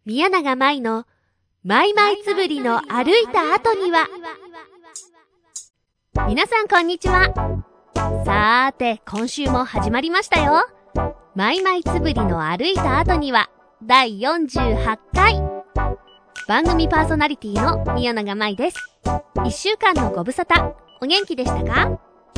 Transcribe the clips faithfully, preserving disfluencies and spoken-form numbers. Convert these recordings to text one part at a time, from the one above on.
宮永舞のマイマイつぶりの歩いた後には。皆さんこんにちは。さーて今週も始まりましたよ。マイマイつぶりの歩いた後にはだいよんじゅうはちかい。番組パーソナリティの宮永舞です。いっしゅうかんのご無沙汰、お元気でしたか？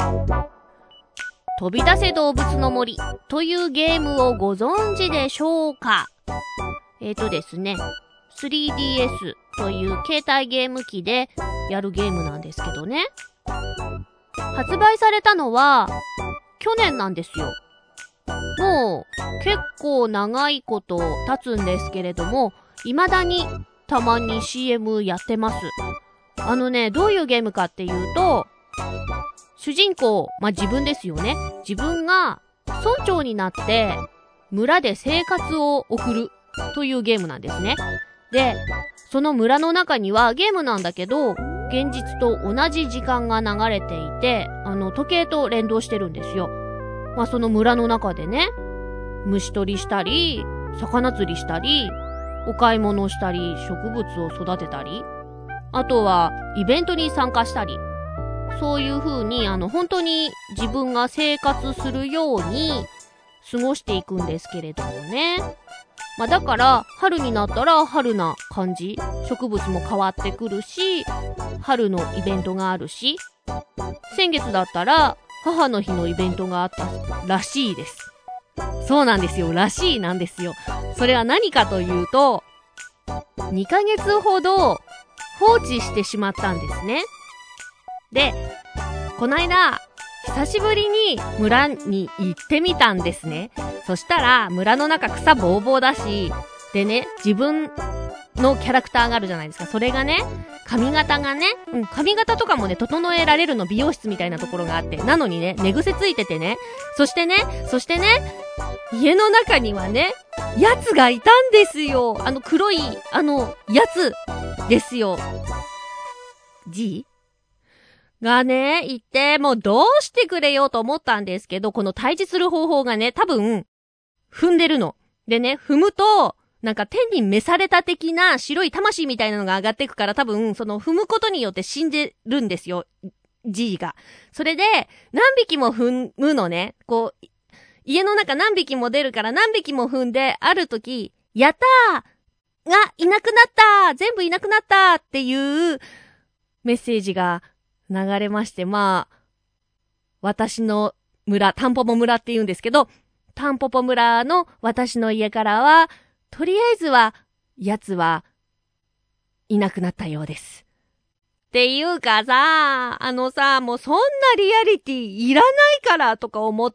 飛び出せ動物の森というゲームをご存知でしょうか？えーとですね、スリーディーエス という携帯ゲーム機でやるゲームなんですけどね。発売されたのは去年なんですよ。もう結構長いこと経つんですけれども、未だにたまに シーエム やってます。あのね、どういうゲームかっていうと、主人公、まあ、自分ですよね。自分が村長になって村で生活を送るというゲームなんですね。で、その村の中にはゲームなんだけど、現実と同じ時間が流れていて、あの時計と連動してるんですよ。まあその村の中でね、虫取りしたり、魚釣りしたり、お買い物したり、植物を育てたり、あとはイベントに参加したり、そういう風にあの本当に自分が生活するように過ごしていくんですけれどもね。まあだから春になったら春な感じ、植物も変わってくるし、春のイベントがあるし、先月だったら母の日のイベントがあったらしいです。そうなんですよ、らしいなんですよ。それは何かというと、にかげつほど放置してしまったんですね。で、こないだ久しぶりに村に行ってみたんですね。そしたら村の中草ぼうぼうだし、でね、自分のキャラクターがあるじゃないですか。それがね、髪型がね、うん、髪型とかもね、整えられるの美容室みたいなところがあって、なのにね、寝癖ついててね、そしてね、そしてね、家の中にはね、やつがいたんですよ。あの黒い、あの、やつですよ。G？がね、言って、もうどうしてくれようと思ったんですけど、この退治する方法がね、多分、踏んでるの。でね、踏むと、なんか天に召された的な白い魂みたいなのが上がっていくから多分、その踏むことによって死んでるんですよ。G が。それで、何匹も踏むのね。こう、家の中何匹も出るから何匹も踏んで、ある時、やったーがいなくなった全部いなくなったっていうメッセージが流れまして、まあ、私の村、タンポポ村って言うんですけど、タンポポ村の私の家からは、とりあえずは、奴はいなくなったようです。っていうかさ、あのさ、もうそんなリアリティいらないからとか思って、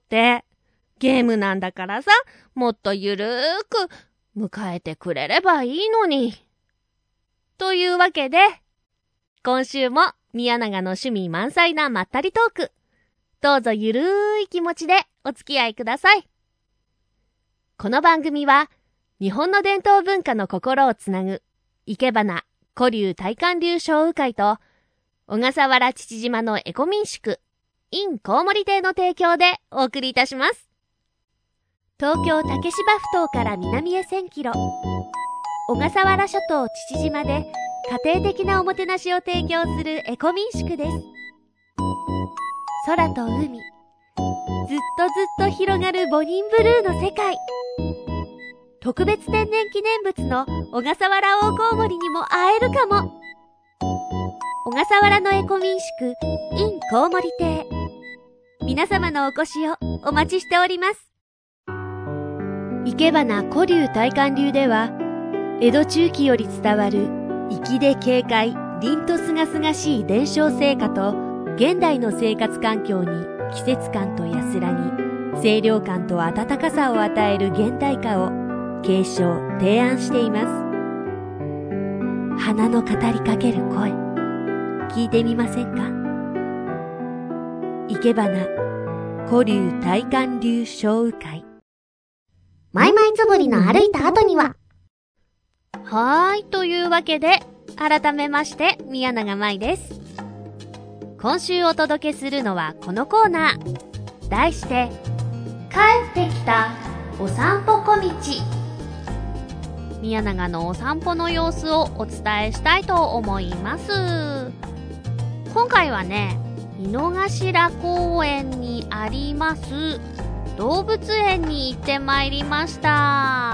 ゲームなんだからさ、もっとゆるーく迎えてくれればいいのに。というわけで、今週も宮永の趣味満載なまったりトーク。どうぞゆるーい気持ちでお付き合いください。この番組は、日本の伝統文化の心をつなぐ、いけばな古流大観流小鵜会と、小笠原父島のエコ民宿、in コウモリ亭の提供でお送りいたします。東京竹芝ふ頭から南へせんキロ、小笠原諸島父島で家庭的なおもてなしを提供するエコ民宿です。空と海、ずっとずっと広がるボニンブルーの世界。特別天然記念物の小笠原大コウモリにも会えるかも。小笠原のエコ民宿 in コウモリ亭、皆様のお越しをお待ちしております。いけばな古流大観流では、江戸中期より伝わる粋で軽快、凛とすがすがしい伝承成果と、現代の生活環境に季節感と安らぎ、清涼感と温かさを与える現代化を継承、提案しています。花の語りかける声、聞いてみませんか？いけばな古流大観流小鵜会。 マイマイつぶりの歩いた後には。 はーい、というわけで、改めまして、宮永舞です。今週お届けするのはこのコーナー。題して、帰ってきたお散歩小道。 宮永のお散歩の様子をお伝えしたいと思います。今回はね、井の頭公園にあります動物園に行ってまいりました。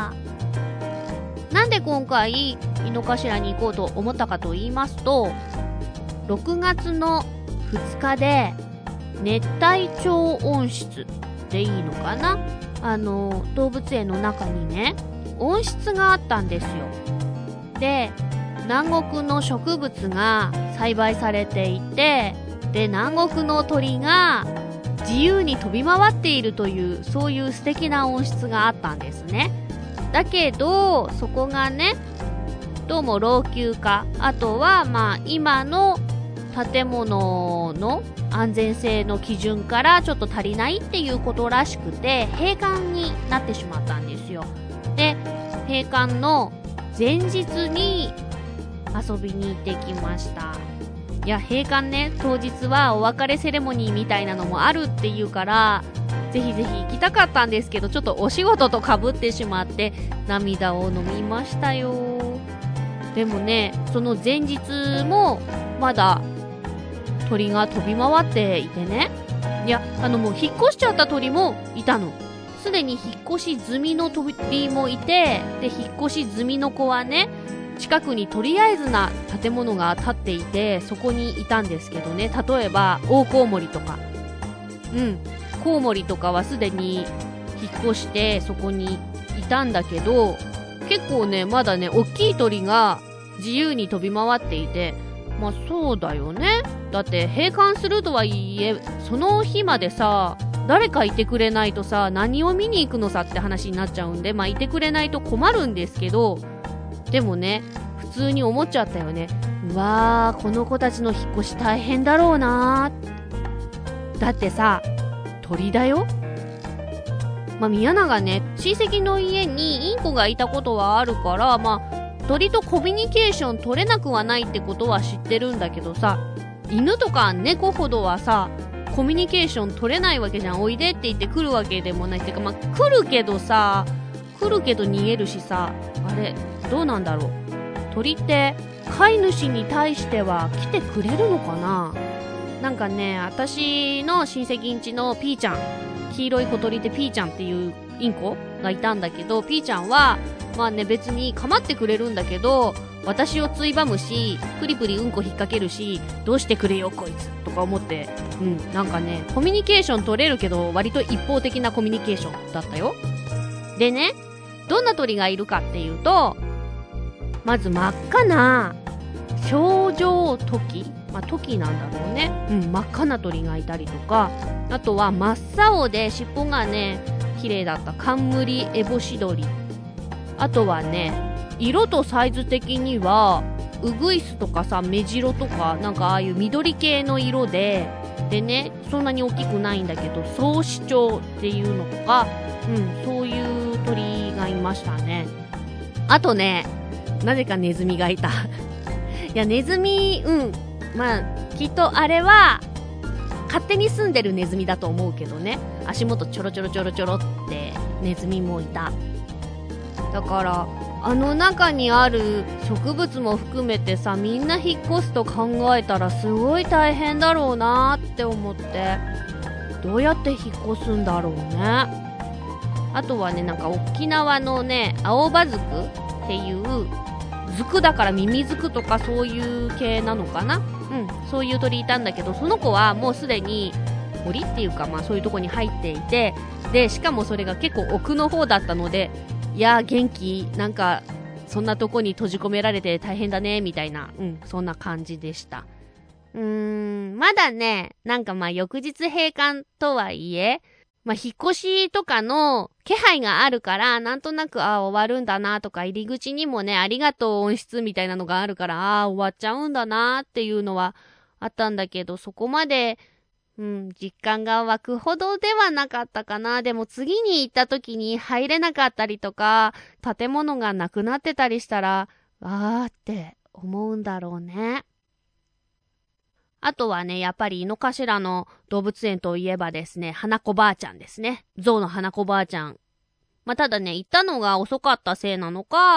なんで今回井の頭に行こうと思ったかと言いますと、ろくがつのふつかで熱帯鳥温室でいいのかな、あの動物園の中にね温室があったんですよ。で、南国の植物が栽培されていて、で南国の鳥が自由に飛び回っているという、そういう素敵な温室があったんですね。だけどそこがね、どうも老朽化、あとはまあ今の建物の安全性の基準からちょっと足りないっていうことらしくて、閉館になってしまったんですよ。で、閉館の前日に遊びに行ってきました。いや、閉館ね、当日はお別れセレモニーみたいなのもあるっていうから、ぜひぜひ行きたかったんですけど、ちょっとお仕事と被ってしまって涙を飲みましたよ。でもね、その前日もまだ鳥が飛び回っていてね、いや、あのもう引っ越しちゃった鳥もいたの。すでに引っ越し済みの鳥もいて、で引っ越し済みの子はね、近くにとりあえずな建物が建っていて、そこにいたんですけどね、例えば大コウモリとか、うんコウモリとかはすでに引っ越してそこにいたんだけど、結構ねまだね大きい鳥が自由に飛び回っていて、まあそうだよね、だって閉館するとはいえその日までさ、誰かいてくれないとさ、何を見に行くのさって話になっちゃうんで、まあいてくれないと困るんですけど、でもね普通に思っちゃったよね。うわー、この子たちの引っ越し大変だろうなー。だってさ、鳥だよ。まあ宮永ね、親戚の家にインコがいたことはあるから、まあ鳥とコミュニケーション取れなくはないってことは知ってるんだけどさ、犬とか猫ほどはさコミュニケーション取れないわけじゃん。おいでって言って来るわけでもないっていうか、まあ来るけどさ、来るけど逃げるしさ、あれどうなんだろう、鳥って飼い主に対しては来てくれるのかな。なんかね、私の親戚んちのピーちゃん、黄色い小鳥でピーちゃんっていうインコがいたんだけど、ピーちゃんはまあね別に構ってくれるんだけど、私をついばむし、プリプリうんこ引っ掛けるし、どうしてくれよこいつとか思って、うん、なんかねコミュニケーション取れるけど割と一方的なコミュニケーションだったよ。でね、どんな鳥がいるかっていうと、まず真っ赤な表情トキ、まあトキなんだろうね、うん、真っ赤な鳥がいたりとか、あとは真っ青で尻尾がね綺麗だったカンムリエボシドリ、あとはね色とサイズ的にはウグイスとかさ、メジロとか、なんかああいう緑系の色で、でねそんなに大きくないんだけど草子鳥っていうのとか、うん、そういう鳥がいましたね。あとね、なぜかネズミがいたいやネズミ、うんまあきっとあれは勝手に住んでるネズミだと思うけどね、足元ちょろちょろちょろちょろってネズミもいた。だからあの中にある植物も含めてさ、みんな引っ越すと考えたらすごい大変だろうなって思って、どうやって引っ越すんだろうね。あとはね、なんか沖縄のね青葉ズクっていう、ズクだからミミズクとかそういう系なのかな、うん、そういう鳥いたんだけど、その子はもうすでに森っていうか、まあそういうとこに入っていて、でしかもそれが結構奥の方だったので、いや元気、なんかそんなとこに閉じ込められて大変だねみたいな、うん、そんな感じでした。うーん、まだね、なんかまあ翌日閉館とはいえ、まあ引っ越しとかの気配があるから、なんとなくああ終わるんだなとか、入り口にもねありがとう温室みたいなのがあるから、ああ終わっちゃうんだなっていうのはあったんだけど、そこまでうん、実感が湧くほどではなかったかな。でも次に行った時に入れなかったりとか、建物がなくなってたりしたら、あーって思うんだろうね。あとはね、やっぱり井の頭の動物園といえばですね、花子ばあちゃんですね。象の花子ばあちゃん。まあ、ただね、行ったのが遅かったせいなのか、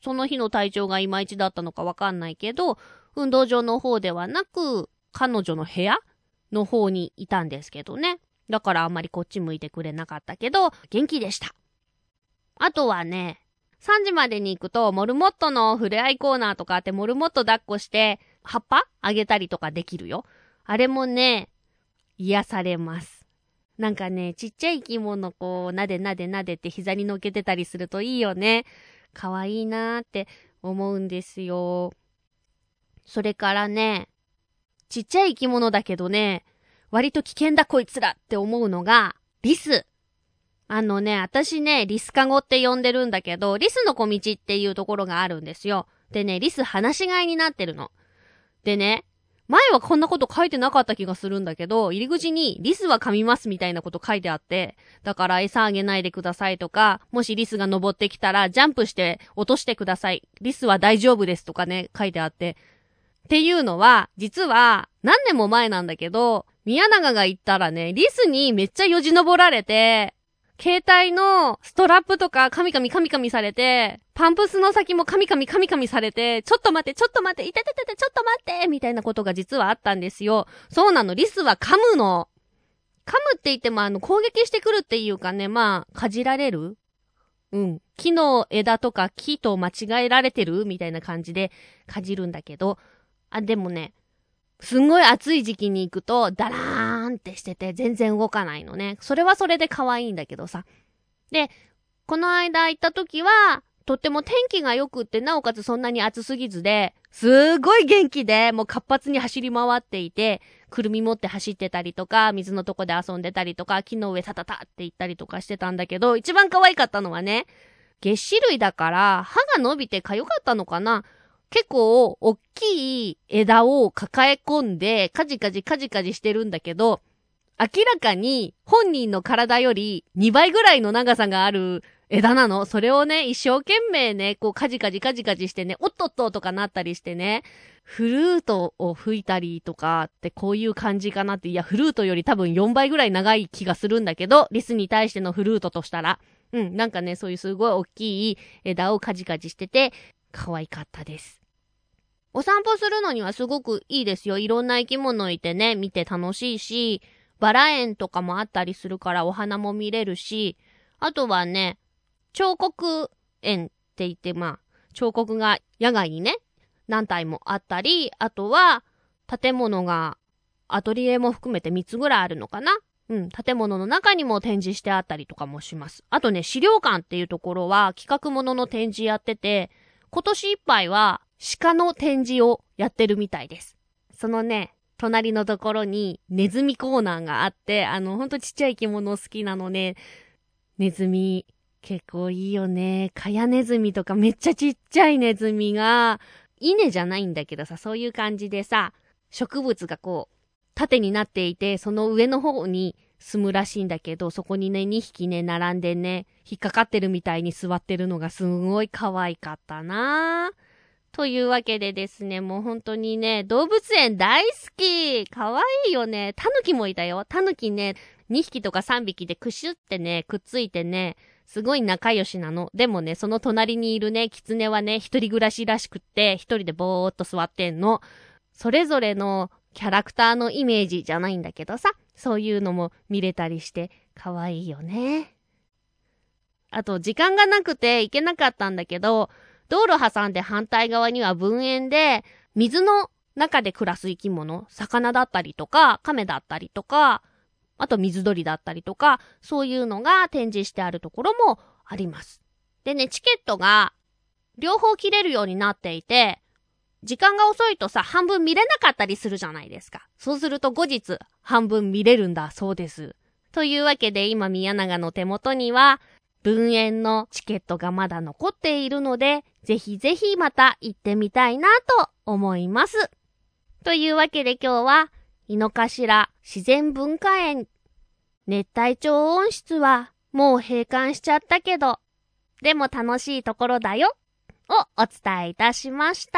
その日の体調がいまいちだったのかわかんないけど、運動場の方ではなく、彼女の部屋の方にいたんですけどね。だからあんまりこっち向いてくれなかったけど、元気でした。あとはね、さんじまでに行くと、モルモットの触れ合いコーナーとかあって、モルモット抱っこして、葉っぱあげたりとかできるよ。あれもね、癒されます。なんかね、ちっちゃい生き物こう、なでなでなでって膝に乗っけてたりするといいよね。かわいいなーって思うんですよ。それからね、ちっちゃい生き物だけどね、割と危険だこいつらって思うのが、リス。あのね、私ね、リスカゴって呼んでるんだけど、リスの小道っていうところがあるんですよ。でね、リス放し飼いになってるの。でね、前はこんなこと書いてなかった気がするんだけど、入り口にリスは噛みますみたいなこと書いてあって、だから餌あげないでくださいとか、もしリスが登ってきたらジャンプして落としてください。リスは大丈夫ですとかね、書いてあって。っていうのは、実は何年も前なんだけど、宮永が行ったらね、リスにめっちゃよじ登られて、携帯のストラップとかカミカミカミカミされて、パンプスの先もカミカミカミカミされて、ちょっと待ってちょっと待っていててててちょっと待ってみたいなことが実はあったんですよ。そうなの、リスは噛むの。噛むって言ってもあの攻撃してくるっていうかね、まあ、かじられる？うん。木の枝とか木と間違えられてるみたいな感じでかじるんだけど、あ、でもね、すんごい暑い時期に行くとダラーンってしてて全然動かないのね。それはそれで可愛いんだけどさ。で、この間行った時はとっても天気が良くって、なおかつそんなに暑すぎずで、すごい元気でもう活発に走り回っていて、くるみ持って走ってたりとか、水のとこで遊んでたりとか、木の上タタタって行ったりとかしてたんだけど、一番可愛かったのはね、月種類だから歯が伸びてかゆかったのかな。結構大きい枝を抱え込んでカジカジカジカジしてるんだけど、明らかに本人の体よりにばいぐらいの長さがある枝なの。それをね、一生懸命ね、こうカジカジカジカジしてね、おっとっととかなったりしてね、フルートを吹いたりとかってこういう感じかなって。いや、フルートより多分よんばいぐらい長い気がするんだけど、リスに対してのフルートとしたら。うん、なんかね、そういうすごい大きい枝をカジカジしてて、可愛かったです。お散歩するのにはすごくいいですよ。いろんな生き物いてね、見て楽しいし、バラ園とかもあったりするからお花も見れるし、あとはね、彫刻園って言って、まあ、彫刻が野外にね、何体もあったり、あとは建物がアトリエも含めてみっつぐらいあるのかな。うん、建物の中にも展示してあったりとかもします。あとね、資料館っていうところは企画物の展示やってて、今年いっぱいは鹿の展示をやってるみたいです。そのね、隣のところにネズミコーナーがあって、あの、ほんとちっちゃい生き物好きなのね、ネズミ結構いいよね。カヤネズミとかめっちゃちっちゃいネズミが、稲じゃないんだけどさ、そういう感じでさ、植物がこう、縦になっていて、その上の方に住むらしいんだけど、そこにね、にひきね、並んでね、引っかかってるみたいに座ってるのがすごい可愛かったなぁ。というわけでですね、もう本当にね、動物園大好き。可愛いよね。タヌキもいたよ。タヌキね、にひきとかさんびきでクシュってね、くっついてね、すごい仲良しなの。でもね、その隣にいるね、キツネはね、一人暮らしらしくって、一人でぼーっと座ってんの。それぞれのキャラクターのイメージじゃないんだけどさ、そういうのも見れたりして可愛いよね。あと時間がなくて行けなかったんだけど、道路挟んで反対側には分園で、水の中で暮らす生き物、魚だったりとか、亀だったりとか、あと水鳥だったりとか、そういうのが展示してあるところもあります。でね、チケットが両方切れるようになっていて、時間が遅いとさ、半分見れなかったりするじゃないですか。そうすると後日、半分見れるんだそうです。というわけで今宮永の手元には、分園のチケットがまだ残っているので、ぜひぜひまた行ってみたいなと思います。というわけで今日は、井の頭自然文化園熱帯超音室はもう閉館しちゃったけど、でも楽しいところだよをお伝えいたしました。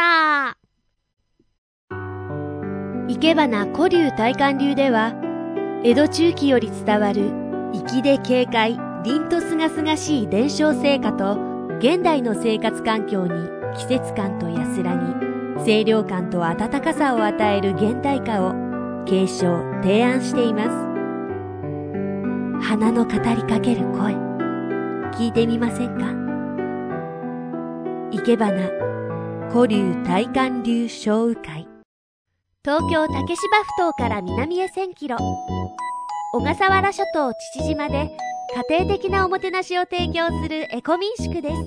いけばな古流大観流では、江戸中期より伝わる粋で軽快、凛とすがすがしい伝承成果と現代の生活環境に季節感と安らぎ、清涼感と温かさを与える現代歌を継承・提案しています。花の語りかける声、聞いてみませんか？いけばな古流大観流小雨会。東京竹芝埠頭から南へせんキロ、小笠原諸島父島で家庭的なおもてなしを提供するエコ民宿です。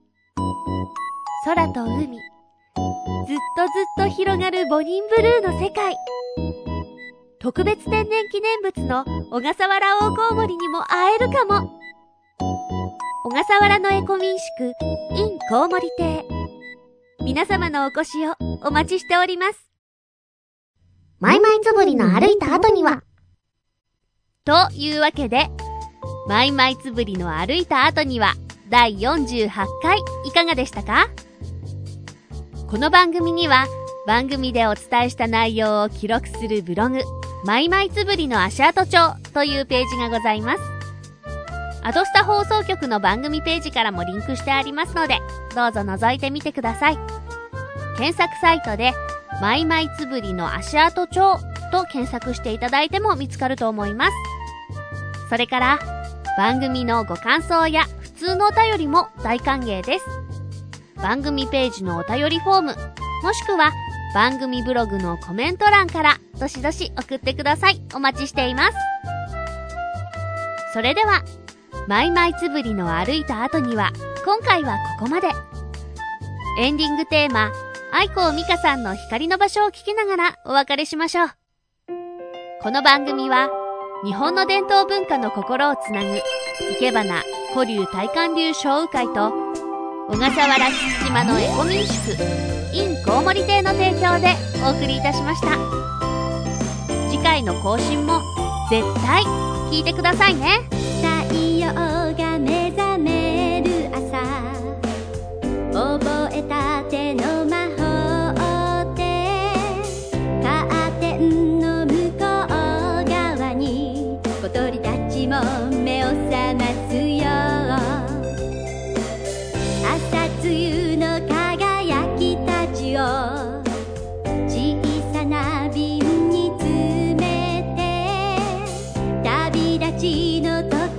空と海、ずっとずっと広がるボニンブルーの世界。特別天然記念物の小笠原大コウモリにも会えるかも。小笠原のエコ民宿 in コウモリ亭、皆様のお越しをお待ちしております。 マイマイつぶりの歩いた後には、 というわけで、マイマイつぶりの歩いた後にはだいよんじゅうはちかいいかがでしたか？この番組には番組でお伝えした内容を記録するブログ、マイマイつぶりの足跡帳というページがございます。アドスタ放送局の番組ページからもリンクしてありますので、どうぞ覗いてみてください。検索サイトでマイマイつぶりの足跡帳と検索していただいても見つかると思います。それから番組のご感想や普通のお便りも大歓迎です。番組ページのお便りフォーム、もしくは番組ブログのコメント欄からどしどし送ってください。お待ちしています。それではマイマイつぶりの歩いた後には今回はここまで。エンディングテーマ、愛子美香さんの光の場所を聞きながらお別れしましょう。この番組は日本の伝統文化の心をつなぐいけばな古流大観流小雨会と小笠原父島のエコ民宿 in コウモリ亭の提供でお送りいたしました。次回の更新も絶対聞いてくださいね。 太陽が目覚める朝、覚えたての魔法でカーテンの向こう側に小鳥たちも目を覚ますよ。朝露の輝きたちを小さな瓶に詰めて旅立ちの時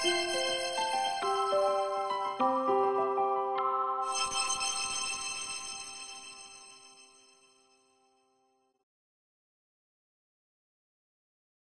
す。